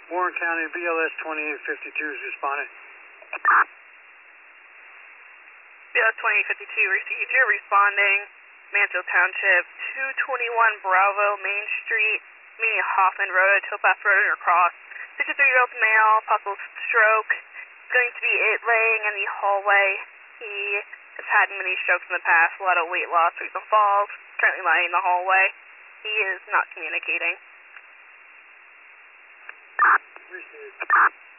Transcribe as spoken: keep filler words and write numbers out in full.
Warren County, B L S twenty-eight fifty-two is responding. B L S twenty-eight fifty-two received. You're responding. Mansfield Township, two twenty-one Bravo, Main Street, meaning Hoffman Road, Towpath Road, or Cross. sixty-three-year-old male, possible stroke. Going to be it laying in the hallway. He has had many strokes in the past, a lot of weight loss, recent falls. Currently lying in the hallway. He is not communicating. Received.